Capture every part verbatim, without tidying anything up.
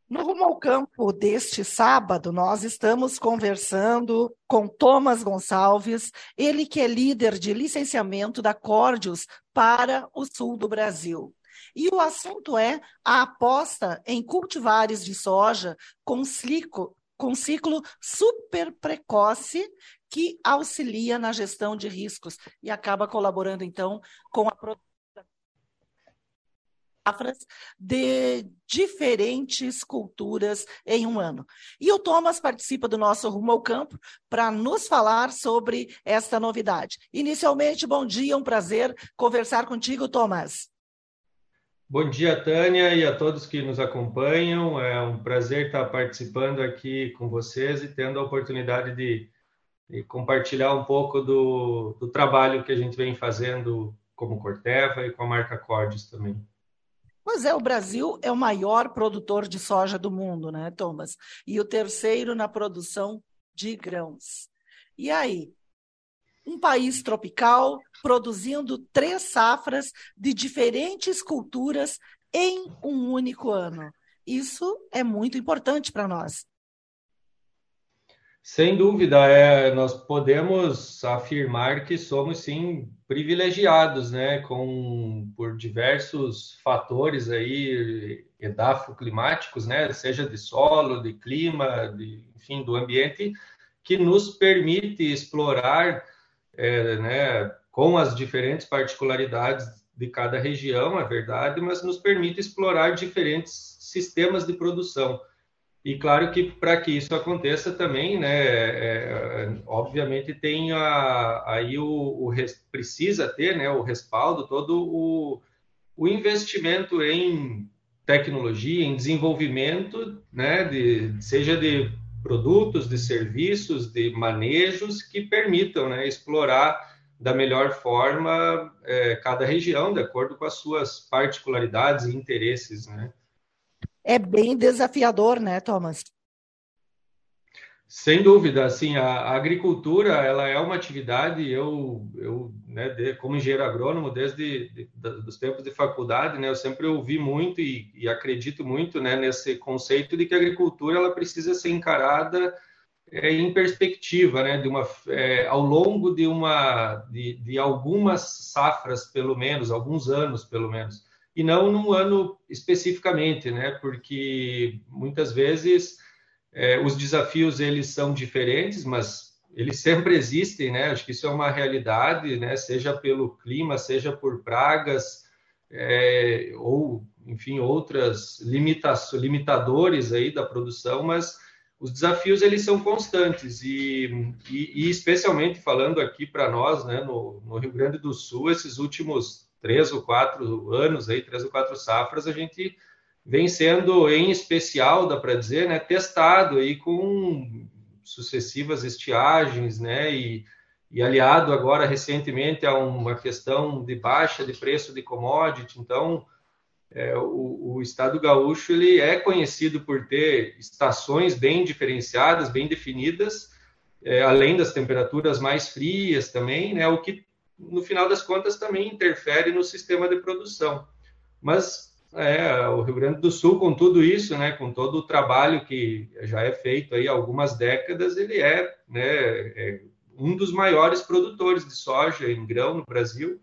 No Rumo ao Campo deste sábado, nós estamos conversando com Thomas Gonçalves, ele que é líder de licenciamento da Cordios para o sul do Brasil. E o assunto é a aposta em cultivares de soja com ciclo, com ciclo super precoce que auxilia na gestão de riscos e acaba colaborando, então, com a produção safras de diferentes culturas em um ano. E o Thomas participa do nosso Rumo ao Campo para nos falar sobre esta novidade. Inicialmente, bom dia, um prazer conversar contigo, Thomas. Bom dia, Tânia, e a todos que nos acompanham. É um prazer estar participando aqui com vocês e tendo a oportunidade de, de compartilhar um pouco do, do trabalho que a gente vem fazendo como Corteva e com a marca Cordes também. Pois é, o Brasil é o maior produtor de soja do mundo, né, Thomas? E o terceiro na produção de grãos. E aí, um país tropical produzindo três safras de diferentes culturas em um único ano. Isso é muito importante para nós. Sem dúvida, é, nós podemos afirmar que somos, sim, privilegiados, né, com, por diversos fatores aí, edafoclimáticos, né, seja de solo, de clima, de, enfim, do ambiente, que nos permite explorar, é, né, com as diferentes particularidades de cada região, é verdade, mas nos permite explorar diferentes sistemas de produção. E claro que para que isso aconteça também, né, é, é, obviamente tem a, aí o, o precisa ter, né, o respaldo, todo o, o investimento em tecnologia, em desenvolvimento, né, de, seja de produtos, de serviços, de manejos que permitam, né, explorar da melhor forma é, cada região, de acordo com as suas particularidades e interesses, né? É bem desafiador, né, Thomas? Sem dúvida, assim, a, a agricultura, ela é uma atividade, eu, eu né, de, como engenheiro agrônomo, desde de, de, dos tempos de faculdade, né, eu sempre ouvi muito e, e acredito muito, né, nesse conceito de que a agricultura, ela precisa ser encarada é, em perspectiva, né, de uma, é, ao longo de, uma, de, de algumas safras, pelo menos, alguns anos, pelo menos, e não num ano especificamente, né, porque muitas vezes é, os desafios eles são diferentes, mas eles sempre existem, né? Acho que isso é uma realidade, né? Seja pelo clima, seja por pragas, é, ou, enfim, outras limitações, limitadores aí da produção, mas os desafios eles são constantes e, e, e especialmente falando aqui para nós, né? No, no Rio Grande do Sul, esses últimos três ou quatro anos aí, três ou quatro safras, a gente vem sendo, em especial, dá para dizer, né, testado aí com sucessivas estiagens, né, e, e aliado agora recentemente a uma questão de baixa de preço de commodity. Então, é, o, o estado gaúcho ele é conhecido por ter estações bem diferenciadas, bem definidas, é, além das temperaturas mais frias também, né, o que no final das contas também interfere no sistema de produção. Mas é, o Rio Grande do Sul, com tudo isso, né, com todo o trabalho que já é feito aí há algumas décadas, ele é, né, é um dos maiores produtores de soja em grão no Brasil.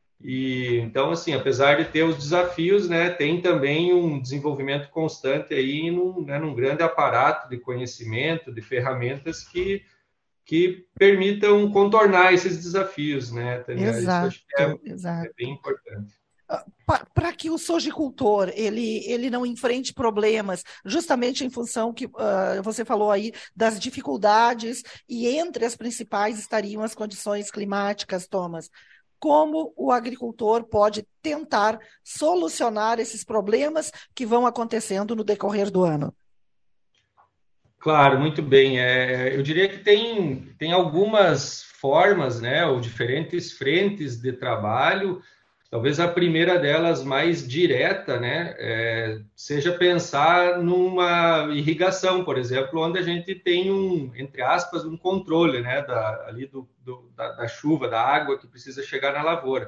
E então, assim, apesar de ter os desafios, né, tem também um desenvolvimento constante aí num, né, num grande aparato de conhecimento, de ferramentas que que permitam contornar esses desafios, né, Tânia? Isso acho que é, Exato, é bem exato. importante. Para que o sojicultor ele, ele não enfrente problemas, justamente em função que uh, você falou aí das dificuldades, e entre as principais estariam as condições climáticas, Thomas. Como o agricultor pode tentar solucionar esses problemas que vão acontecendo no decorrer do ano? Claro, muito bem. É, eu diria que tem, tem algumas formas, né, ou diferentes frentes de trabalho. Talvez a primeira delas, mais direta, né, é, seja pensar numa irrigação, por exemplo, onde a gente tem um, entre aspas, um controle, né, da, ali do, do da, da chuva, da água que precisa chegar na lavoura.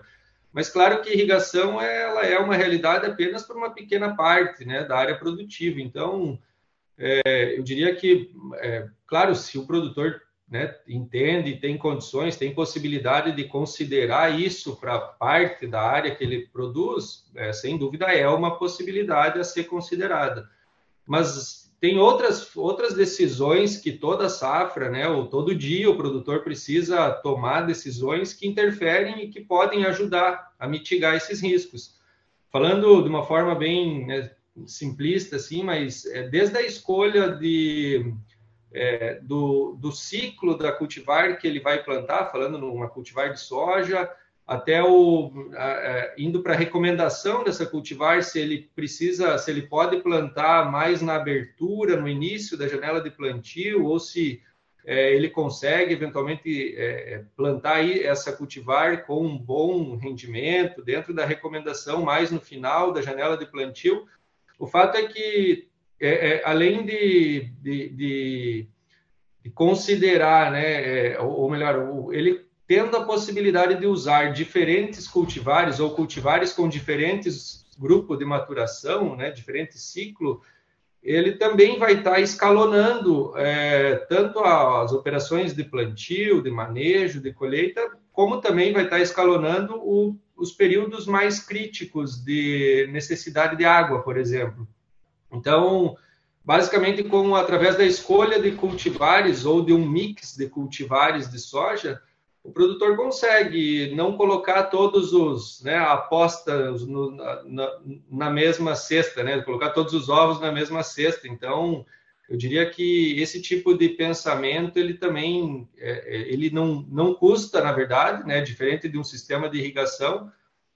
Mas claro que irrigação ela é uma realidade apenas para uma pequena parte, né, da área produtiva. Então, é, eu diria que, é, claro, se o produtor, né, entende, tem condições, tem possibilidade de considerar isso para parte da área que ele produz, é, sem dúvida é uma possibilidade a ser considerada. Mas tem outras, outras decisões que toda safra, né, ou todo dia o produtor precisa tomar decisões que interferem e que podem ajudar a mitigar esses riscos. Falando de uma forma bem, né, simplista, assim, mas é, desde a escolha de, é, do, do ciclo da cultivar que ele vai plantar, falando numa cultivar de soja, até o a, a, indo para a recomendação dessa cultivar, se ele precisa, se ele pode plantar mais na abertura, no início da janela de plantio, ou se é, ele consegue eventualmente é, plantar aí essa cultivar com um bom rendimento dentro da recomendação, mais no final da janela de plantio. O fato é que, é, é, além de, de, de, de considerar, né, é, ou melhor, ele tendo a possibilidade de usar diferentes cultivares ou cultivares com diferentes grupos de maturação, né, diferente ciclo, ele também vai estar escalonando é, tanto as operações de plantio, de manejo, de colheita, como também vai estar escalonando o, os períodos mais críticos de necessidade de água, por exemplo. Então, basicamente, com, através da escolha de cultivares ou de um mix de cultivares de soja, o produtor consegue não colocar todos os, né, apostas no, na, na mesma cesta, né, colocar todos os ovos na mesma cesta. Então, eu diria que esse tipo de pensamento, ele também, é, ele não, não custa, na verdade, né, diferente de um sistema de irrigação,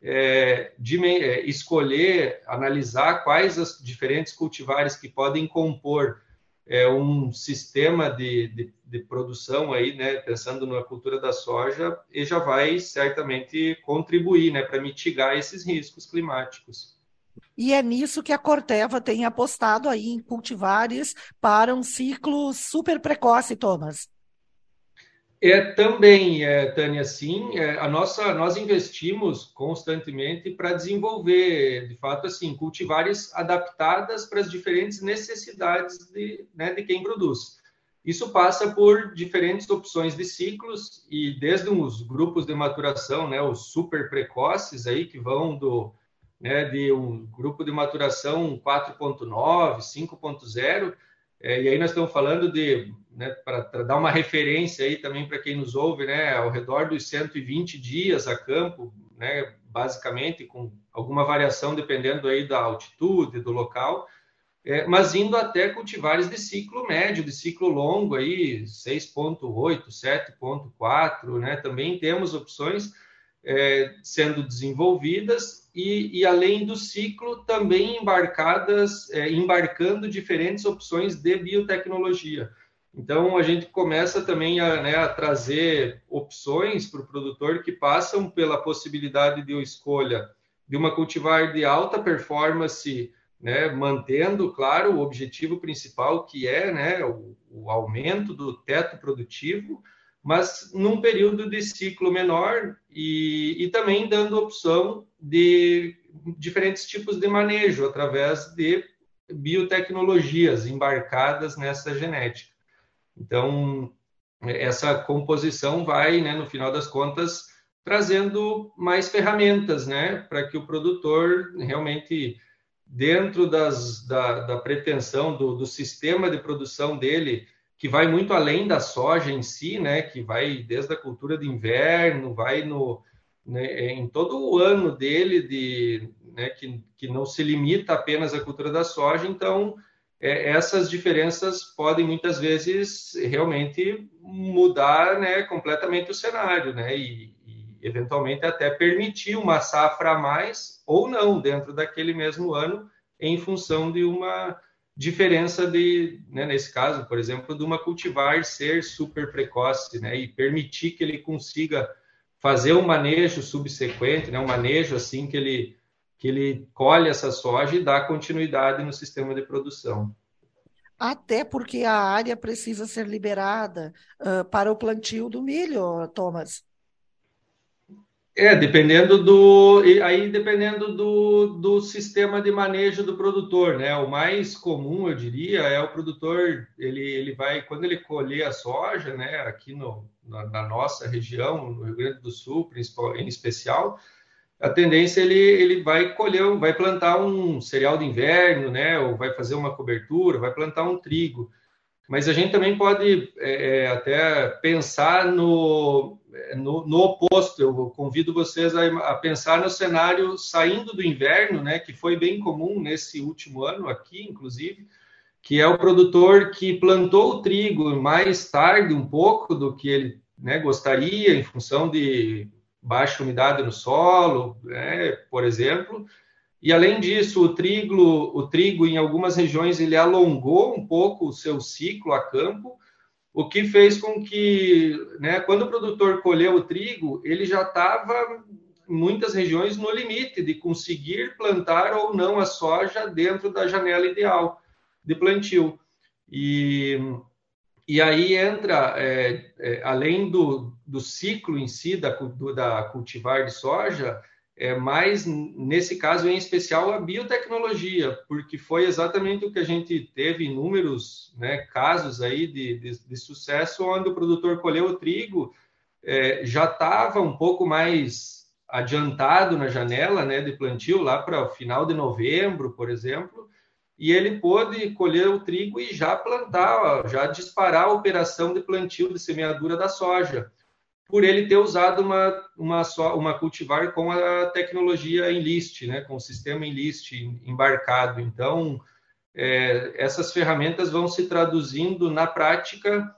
é, de é, escolher, analisar quais as diferentes cultivares que podem compor é, um sistema de, de, de produção aí, né, pensando na cultura da soja, e já vai certamente contribuir, né, para mitigar esses riscos climáticos. E é nisso que a Corteva tem apostado aí em cultivares para um ciclo super precoce, Thomas. É também, é, Tânia, sim, é, a nossa, nós investimos constantemente para desenvolver, de fato, assim, cultivares adaptadas para as diferentes necessidades de, né, de quem produz. Isso passa por diferentes opções de ciclos e desde os grupos de maturação, né, os super precoces aí que vão do, né, de um grupo de maturação quatro ponto nove, cinco ponto zero, é, e aí nós estamos falando de, né, para dar uma referência aí também para quem nos ouve, né, ao redor dos cento e vinte dias a campo, né, basicamente, com alguma variação dependendo aí da altitude, do local, é, mas indo até cultivares de ciclo médio, de ciclo longo, aí seis ponto oito, sete ponto quatro, né, também temos opções é, sendo desenvolvidas e, e, além do ciclo, também embarcadas, é, embarcando diferentes opções de biotecnologia. Então, a gente começa também a, né, a trazer opções para o produtor que passam pela possibilidade de escolha de uma cultivar de alta performance, né, mantendo, claro, o objetivo principal, que é, né, o, o aumento do teto produtivo, mas num período de ciclo menor e, e também dando opção de diferentes tipos de manejo através de biotecnologias embarcadas nessa genética. Então, essa composição vai, né, no final das contas, trazendo mais ferramentas, né, para que o produtor realmente, dentro das, da, da pretensão do, do sistema de produção dele, que vai muito além da soja em si, né, que vai desde a cultura de inverno, vai no, né, em todo o ano dele, de, né, que, que não se limita apenas à cultura da soja. Então, é, essas diferenças podem muitas vezes realmente mudar, né, completamente o cenário, né, e, e eventualmente até permitir uma safra a mais ou não dentro daquele mesmo ano, em função de uma diferença de, né, nesse caso, por exemplo, de uma cultivar ser super precoce, né, e permitir que ele consiga fazer um manejo subsequente, né, um manejo assim que ele que ele colhe essa soja e dá continuidade no sistema de produção. Até porque a área precisa ser liberada uh, para o plantio do milho, Thomas. É, dependendo do, e aí dependendo do, do sistema de manejo do produtor, né? O mais comum, eu diria, é o produtor, ele, ele vai, quando ele colher a soja, né? Aqui no, na, na nossa região, no Rio Grande do Sul, principal, em especial, a tendência ele, ele vai colher, vai plantar um cereal de inverno, né? Ou vai fazer uma cobertura, vai plantar um trigo. Mas a gente também pode é, até pensar no, no, no oposto. Eu convido vocês a, a pensar no cenário saindo do inverno, né, que foi bem comum nesse último ano aqui, inclusive, que é o produtor que plantou o trigo mais tarde um pouco do que ele, né, gostaria, em função de baixa umidade no solo, né, por exemplo. E, além disso, o trigo, o trigo, em algumas regiões, ele alongou um pouco o seu ciclo a campo, o que fez com que, né, quando o produtor colheu o trigo, ele já estava, em muitas regiões, no limite de conseguir plantar ou não a soja dentro da janela ideal de plantio. E, e aí entra, é, é, além do, do ciclo em si da, do, da cultivar de soja, é, mas nesse caso em especial a biotecnologia, porque foi exatamente o que a gente teve inúmeros, né, casos aí de, de, de sucesso, onde o produtor colheu o trigo, é, já estava um pouco mais adiantado na janela, né, de plantio, lá para o final de novembro, por exemplo, e ele pôde colher o trigo e já plantar, já disparar a operação de plantio de semeadura da soja, por ele ter usado uma, uma, uma cultivar com a tecnologia Enlist, né, com o sistema Enlist embarcado. Então, é, essas ferramentas vão se traduzindo na prática,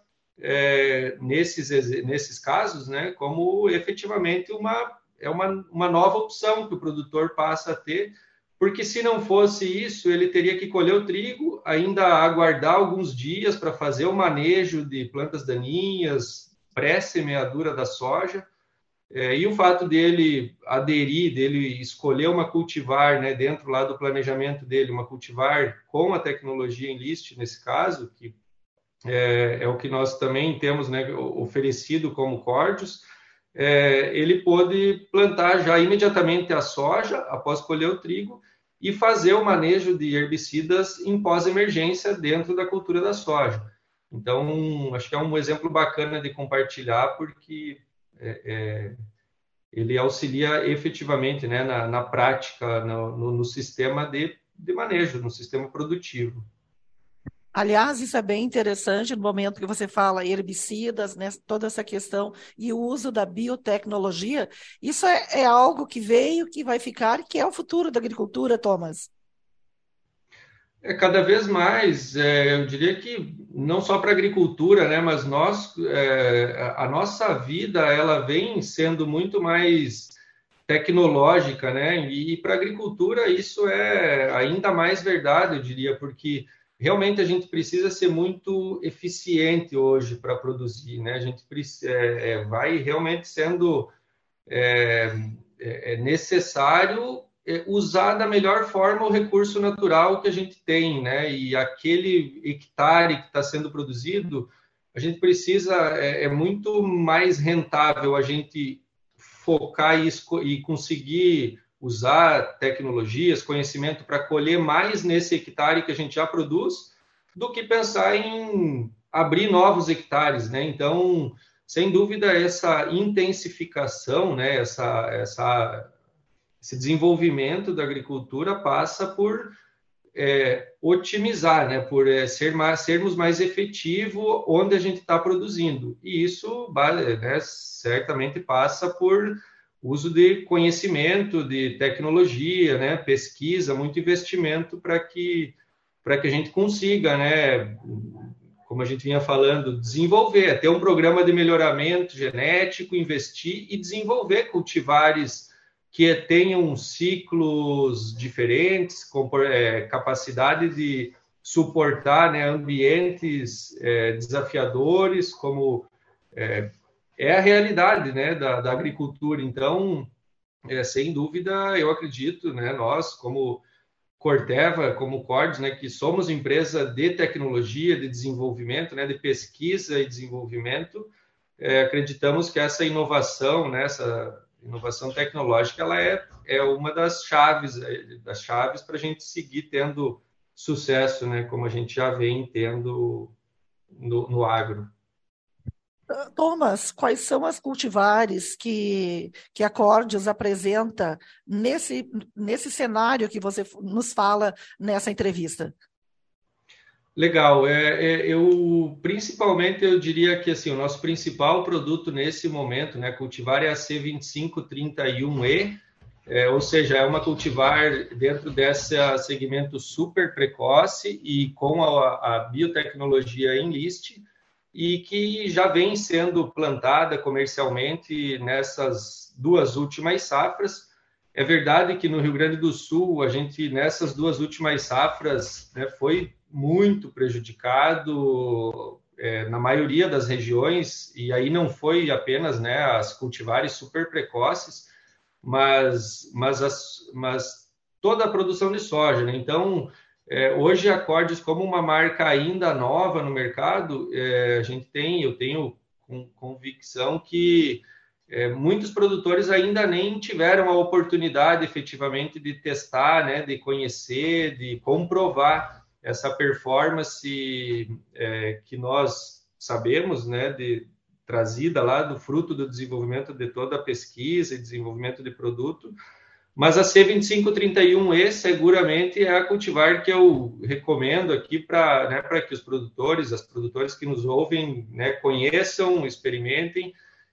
é, nesses, nesses casos, né, como efetivamente uma, é uma, uma nova opção que o produtor passa a ter, porque se não fosse isso, ele teria que colher o trigo, ainda aguardar alguns dias para fazer o manejo de plantas daninhas, pré-semeadura da soja, é, e o fato dele aderir, dele escolher uma cultivar, né, dentro lá do planejamento dele, uma cultivar com a tecnologia Enlist, nesse caso, que é, é o que nós também temos, né, oferecido como Cordius, é, ele pôde plantar já imediatamente a soja, após colher o trigo, e fazer o manejo de herbicidas em pós-emergência dentro da cultura da soja. Então, acho que é um exemplo bacana de compartilhar, porque é, é, ele auxilia efetivamente, né, na, na prática, no, no, no sistema de, de manejo, no sistema produtivo. Aliás, isso é bem interessante no momento que você fala herbicidas, né, toda essa questão e o uso da biotecnologia. Isso é, é algo que veio, que vai ficar, que é o futuro da agricultura, Thomas. É, cada vez mais, é, eu diria que não só para a agricultura, né, mas nós, é, a nossa vida ela vem sendo muito mais tecnológica, né? E para a agricultura isso é ainda mais verdade, eu diria, porque realmente a gente precisa ser muito eficiente hoje para produzir, né? A gente precisa, é, é, vai realmente sendo é, é necessário usar da melhor forma o recurso natural que a gente tem, né? E aquele hectare que está sendo produzido, a gente precisa, é, é muito mais rentável a gente focar e, e conseguir usar tecnologias, conhecimento para colher mais nesse hectare que a gente já produz, do que pensar em abrir novos hectares, né? Então, sem dúvida, essa intensificação, né? Essa, essa, esse desenvolvimento da agricultura passa por é, otimizar, né? Por é, ser mais, sermos mais efetivos onde a gente está produzindo. E isso, né, certamente passa por uso de conhecimento, de tecnologia, né? Pesquisa, muito investimento para que, para que a gente consiga, né? Como a gente vinha falando, desenvolver, ter um programa de melhoramento genético, investir e desenvolver cultivares que tenham ciclos diferentes, com é, capacidade de suportar, né, ambientes é, desafiadores, como é, é a realidade, né, da, da agricultura. Então, é, sem dúvida, eu acredito, né, nós, como Corteva, como Cordes, né, que somos empresa de tecnologia, de desenvolvimento, né, de pesquisa e desenvolvimento, é, acreditamos que essa inovação, né, essa inovação tecnológica ela é, é uma das chaves, das chaves para a gente seguir tendo sucesso, né, como a gente já vem tendo no, no agro. Thomas, quais são as cultivares que, que a Cordios apresenta nesse, nesse cenário que você nos fala nessa entrevista? Legal. É, é, eu principalmente eu diria que assim o nosso principal produto nesse momento, né, cultivar é a C vinte e cinco trinta e um E, é, ou seja, é uma cultivar dentro desse segmento super precoce e com a, a biotecnologia em list e que já vem sendo plantada comercialmente nessas duas últimas safras. É verdade que no Rio Grande do Sul a gente nessas duas últimas safras, né, foi muito prejudicado é, na maioria das regiões, e aí não foi apenas, né, as cultivares super precoces, mas, mas, as, mas toda a produção de soja, né? Então, é, hoje a Cordios, como uma marca ainda nova no mercado, é, a gente tem, eu tenho com, convicção que é, muitos produtores ainda nem tiveram a oportunidade efetivamente de testar, né, de conhecer, de comprovar essa performance é, que nós sabemos, né, de, trazida lá do fruto do desenvolvimento de toda a pesquisa e desenvolvimento de produto. Mas a C vinte e cinco trinta e um E seguramente é a cultivar que eu recomendo aqui para, né, para que os produtores, as produtoras que nos ouvem, né, conheçam, experimentem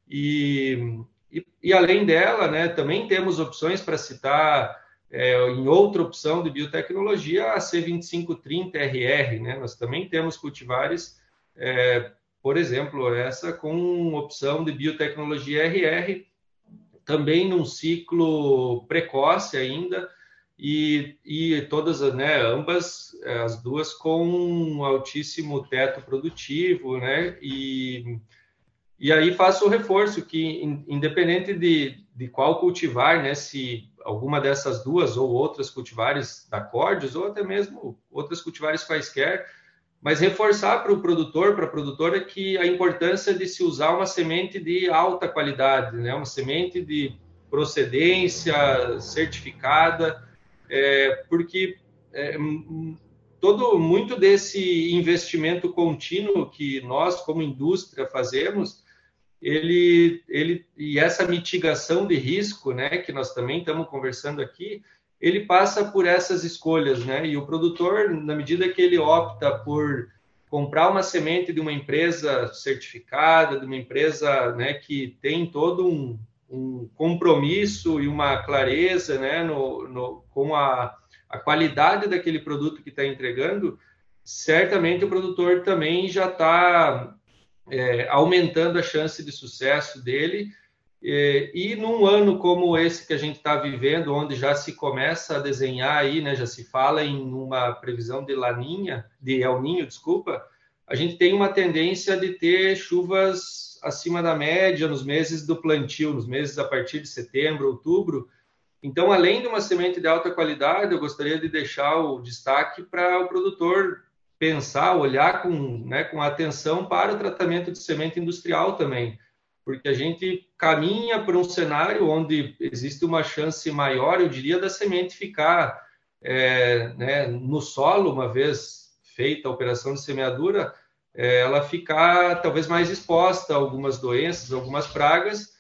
e, e, e além dela, né, também temos opções para citar é, em outra opção de biotecnologia, a C vinte e cinco trinta R R, né? Nós também temos cultivares, é, por exemplo, essa com opção de biotecnologia R R, também num ciclo precoce ainda, e, e todas, né, ambas, as duas com um altíssimo teto produtivo, né? E, e aí faço o reforço que, independente de, de qual cultivar, né, se alguma dessas duas ou outras cultivares da Cordios, ou até mesmo outras cultivares quaisquer, mas reforçar para o produtor, para a produtora, que a importância de se usar uma semente de alta qualidade, né, uma semente de procedência certificada, é, porque é, todo, muito desse investimento contínuo que nós, como indústria, fazemos, ele, ele, e essa mitigação de risco, né, que nós também estamos conversando aqui, ele passa por essas escolhas, né, e o produtor, na medida que ele opta por comprar uma semente de uma empresa certificada, de uma empresa, né, que tem todo um, um compromisso e uma clareza, né, no, no, com a, a qualidade daquele produto que está entregando, certamente o produtor também já está É, aumentando a chance de sucesso dele. E, e num ano como esse que a gente está vivendo, onde já se começa a desenhar aí, né, já se fala em uma previsão de laninha, de El Niño, desculpa, a gente tem uma tendência de ter chuvas acima da média nos meses do plantio, nos meses a partir de setembro, outubro. Então, além de uma semente de alta qualidade, eu gostaria de deixar o destaque para o produtor pensar, olhar com, né, com atenção para o tratamento de semente industrial também, porque a gente caminha para um cenário onde existe uma chance maior, eu diria, da semente ficar é, né, no solo, uma vez feita a operação de semeadura, é, ela ficar talvez mais exposta a algumas doenças, algumas pragas,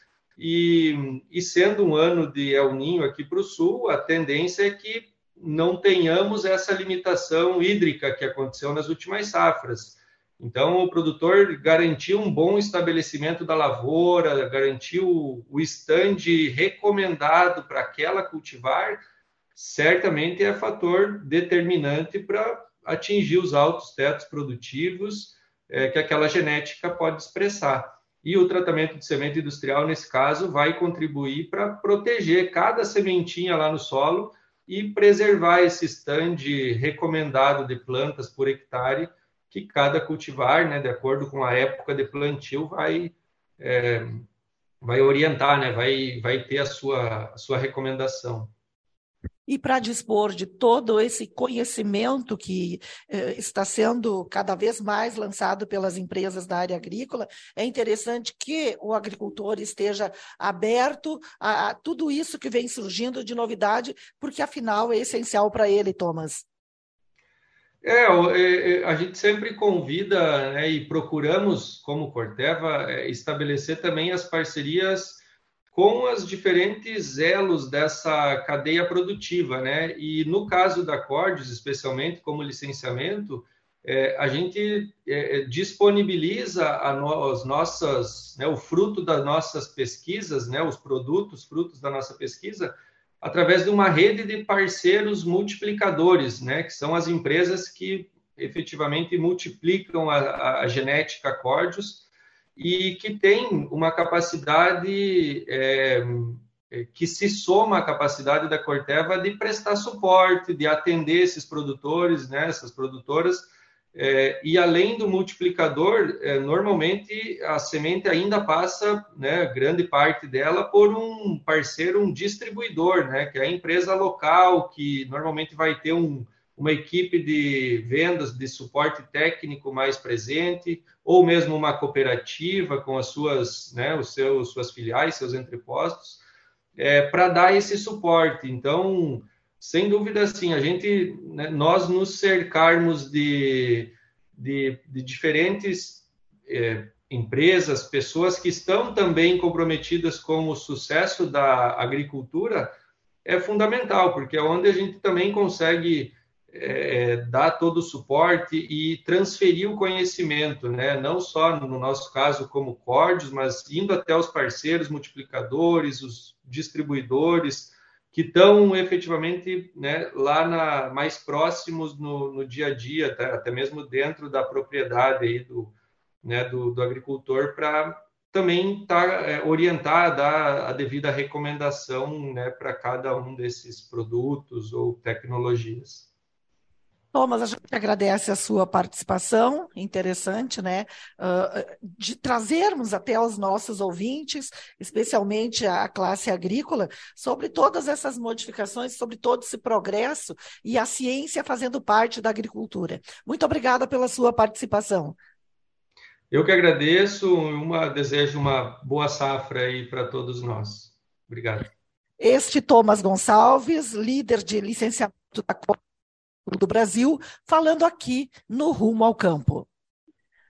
e, e sendo um ano de El Niño aqui para o sul, a tendência é que não tenhamos essa limitação hídrica que aconteceu nas últimas safras. Então, o produtor garantiu um bom estabelecimento da lavoura, garantiu o estande recomendado para aquela cultivar, certamente é fator determinante para atingir os altos tetos produtivos é, que aquela genética pode expressar. E o tratamento de semente industrial, nesse caso, vai contribuir para proteger cada sementinha lá no solo e preservar esse estande recomendado de plantas por hectare que cada cultivar, né, de acordo com a época de plantio, vai, é, vai orientar, né, vai, vai ter a sua, a sua recomendação. E para dispor de todo esse conhecimento que eh, está sendo cada vez mais lançado pelas empresas da área agrícola, é interessante que o agricultor esteja aberto a, a tudo isso que vem surgindo de novidade, porque afinal é essencial para ele, Thomas. É, é, a gente sempre convida, né, e procuramos, como Corteva, é, estabelecer também as parcerias com os diferentes elos dessa cadeia produtiva, né? E no caso da Cordes, especialmente como licenciamento, é, a gente é, disponibiliza a no, as nossas, né, o fruto das nossas pesquisas, né, os produtos, frutos da nossa pesquisa, através de uma rede de parceiros multiplicadores, né, que são as empresas que efetivamente multiplicam a, a genética Cordius e que tem uma capacidade é, que se soma à capacidade da Corteva de prestar suporte, de atender esses produtores, né, essas produtoras, é, e além do multiplicador, é, normalmente a semente ainda passa, né, grande parte dela, por um parceiro, um distribuidor, né, que é a empresa local, que normalmente vai ter um, uma equipe de vendas, de suporte técnico mais presente, ou mesmo uma cooperativa com as suas, né, os seus, suas filiais, seus entrepostos, é, para dar esse suporte. Então, sem dúvida, assim, a gente, né, nós nos cercarmos de, de, de diferentes é, empresas, pessoas que estão também comprometidas com o sucesso da agricultura, é fundamental, porque é onde a gente também consegue é, dar todo o suporte e transferir o conhecimento, né? Não só no nosso caso como Cordes, mas indo até os parceiros multiplicadores, os distribuidores, que estão efetivamente, né, lá na, mais próximos no, no dia a dia, tá? Até mesmo dentro da propriedade aí do, né, do, do agricultor, para também tá, é, orientar, dar a devida recomendação, né, para cada um desses produtos ou tecnologias. Thomas, a gente agradece a sua participação, interessante, né? Uh, de trazermos até aos nossos ouvintes, especialmente a classe agrícola, sobre todas essas modificações, sobre todo esse progresso e a ciência fazendo parte da agricultura. Muito obrigada pela sua participação. Eu que agradeço, uma, desejo uma boa safra aí para todos nós. Obrigado. Este Thomas Gonçalves, líder de licenciamento da do Brasil, falando aqui no Rumo ao Campo.